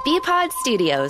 BPod Studios.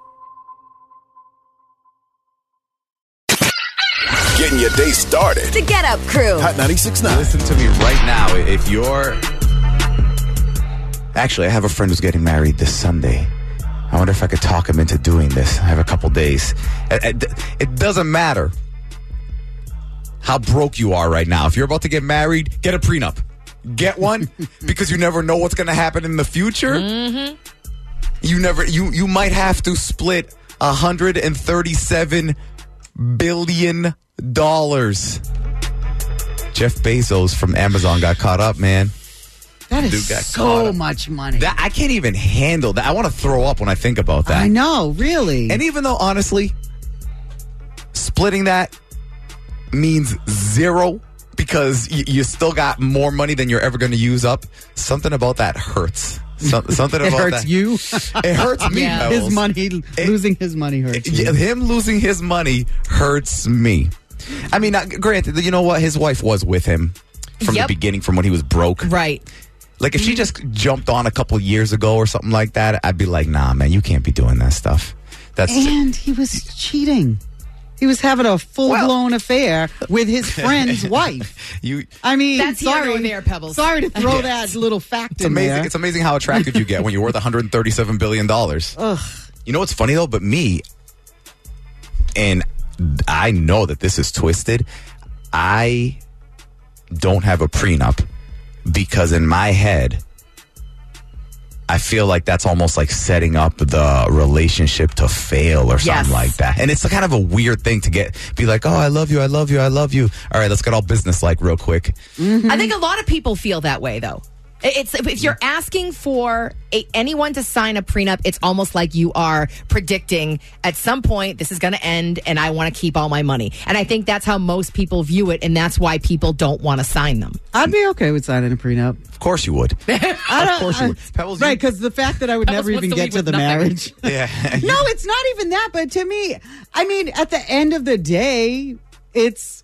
Getting your day started. The Get Up Crew. Hot 96.9. Listen to me right now. If you're... Actually, I have a friend who's getting married this Sunday. I wonder if I could talk him into doing this. I have a couple days. It doesn't matter how broke you are right now. If you're about to get married, get a prenup. Get one because you never know what's going to happen in the future. Mm-hmm. You might have to split $137 billion. Jeff Bezos from Amazon got caught up, man. That is so much money. I can't even handle that. I want to throw up when I think about that. I know, really. And even though, honestly, splitting that means zero because you still got more money than you're ever going to use up, something about that hurts. Something about it hurts that. you. It hurts me. Yeah. His money, losing his money hurts you. Him losing his money hurts me. I mean, granted, you know what? His wife was with him from the beginning, from when he was broke. Right. Like, if she just jumped on a couple years ago or something like that, I'd be like, nah, man, you can't be doing that stuff. And he was cheating. He was having a full-blown affair with his friend's wife. That's sorry, here nor there, Pebbles. Sorry to throw that little fact in there. It's amazing how attractive you get when you're worth $137 billion. Ugh. You know what's funny, though? But me, and I know that this is twisted, I don't have a prenup because in my head, I feel like that's almost like setting up the relationship to fail or something like that. And it's kind of a weird thing to be like, oh, I love you, I love you, I love you. All right, let's get all business-like real quick. Mm-hmm. I think a lot of people feel that way, though. If you're asking for anyone to sign a prenup, it's almost like you are predicting at some point this is going to end and I want to keep all my money. And I think that's how most people view it, and that's why people don't want to sign them. I'd be okay with signing a prenup. Of course you would. Of course you would. Pebbles, right, because the fact that I would never even get to the marriage. Yeah. No, it's not even that. But to me, I mean, at the end of the day, it's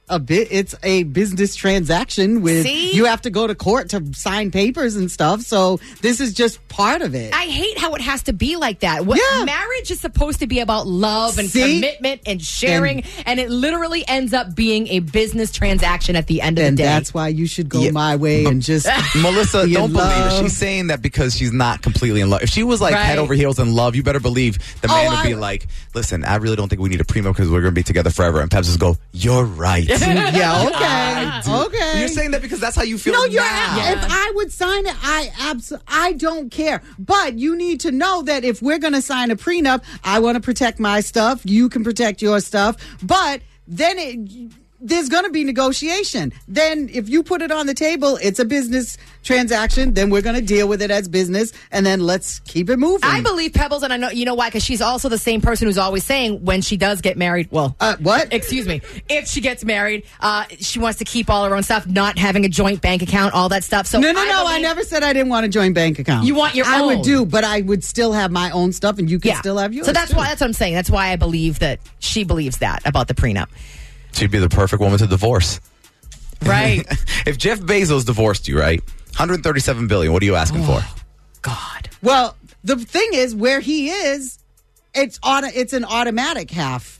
a business transaction with you have to go to court to sign papers and stuff. So this is just part of it. I hate how it has to be like that. Marriage is supposed to be about love and commitment and sharing, and it literally ends up being a business transaction at the end of the day. And that's why you should go my way and just Melissa, don't believe her. She's saying that because she's not completely in love. If she was like head over heels in love, you better believe the man would be like, listen, I really don't think we need a prenup because we're going to be together forever. And Pebs just go, you're right. Yeah, okay. You're saying that because that's how you feel. No, if I would sign it, I don't care. But you need to know that if we're going to sign a prenup, I want to protect my stuff. You can protect your stuff. But then there's going to be negotiation. Then if you put it on the table, it's a business transaction. Then we're going to deal with it as business, and then let's keep it moving. I believe Pebbles, and I know you know why, because she's also the same person who's always saying when she does get married. Well, what? Excuse me. If she gets married, she wants to keep all her own stuff, not having a joint bank account, all that stuff. So no. I never said I didn't want a joint bank account. You want your own. I would do, but I would still have my own stuff, and you can still have yours. So that's what I'm saying. That's why I believe that she believes that about the prenup. She'd be the perfect woman to divorce. Right. If Jeff Bezos divorced you, right? $137 billion, what are you asking for? God. Well, the thing is, where he is, it's an automatic half.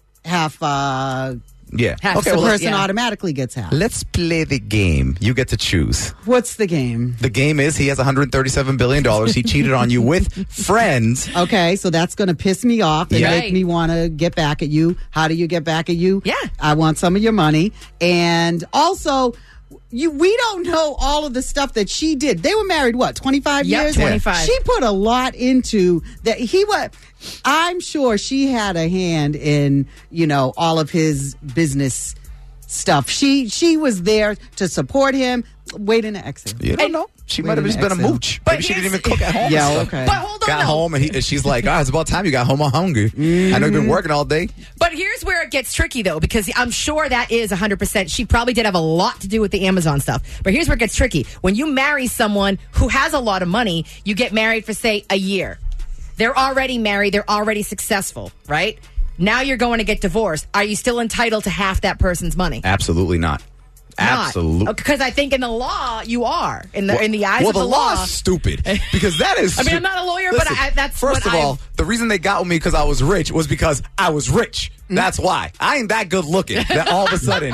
Yeah. Okay, the person automatically gets half. Let's play the game. You get to choose. What's the game? The game is he has $137 billion. He cheated on you with friends. Okay, so that's going to piss me off and make me want to get back at you. How do you get back at you? Yeah. I want some of your money. And also, we don't know all of the stuff that she did. They were married, 25 years? 25. She put a lot into that. I'm sure she had a hand in, all of his business stuff. She was there to support him. Wait in the exit. You don't know. She might have just been a mooch. Maybe she didn't even cook at home. Yeah, okay. But hold on. Got home and she's like, it's about time you got home. I'm hungry. Mm-hmm. I know you've been working all day. But here's where it gets tricky, though, because I'm sure that is 100%. She probably did have a lot to do with the Amazon stuff. But here's where it gets tricky. When you marry someone who has a lot of money, you get married for, say, a year. They're already married. They're already successful, right? Now you're going to get divorced. Are you still entitled to half that person's money? Absolutely not. Absolutely. Because I think in the law, you are. In the eyes of the law. Law's stupid. Because that is... I mean, I'm not a lawyer, but that's First of all, the reason they got with me because I was rich was because I was rich. That's why. I ain't that good looking. That all of a sudden,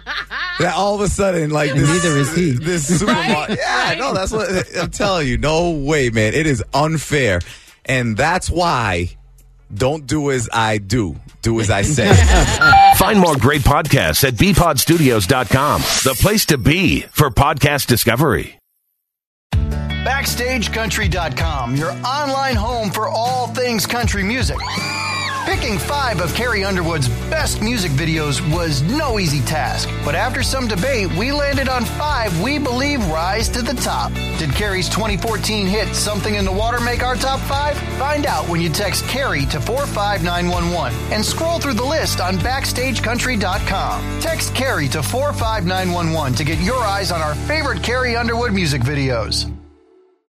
like this, neither is he. This supermarket. Yeah, no, that's what I'm telling you. No way, man. It is unfair, and that's why. Don't do as I do. Do as I say. Find more great podcasts at bpodstudios.com, the place to be for podcast discovery. BackstageCountry.com, your online home for all things country music. Picking 5 of Carrie Underwood's best music videos was no easy task. But after some debate, we landed on 5 we believe rise to the top. Did Carrie's 2014 hit Something in the Water make our top 5? Find out when you text Carrie to 45911 and scroll through the list on BackstageCountry.com. Text Carrie to 45911 to get your eyes on our favorite Carrie Underwood music videos.